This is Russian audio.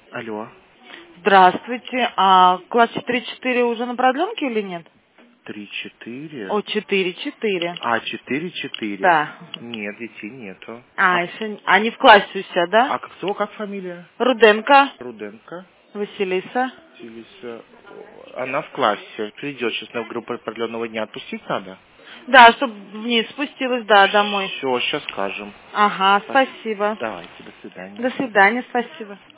Алло. Здравствуйте. А класс 4-4 уже на продленке или нет? 3-4. О, 4-4. А, 4-4. Да. Нет, детей нету. А, еще они в классе у себя, да? А кто, как фамилия? Руденко, Руденко. Василиса. Василиса. Она в классе. Придет сейчас на группу определенного дня. Отпустить надо? Да, чтобы вниз спустилась, да, домой. Все, сейчас скажем. Ага, спасибо. Давайте, до свидания. До свидания, спасибо.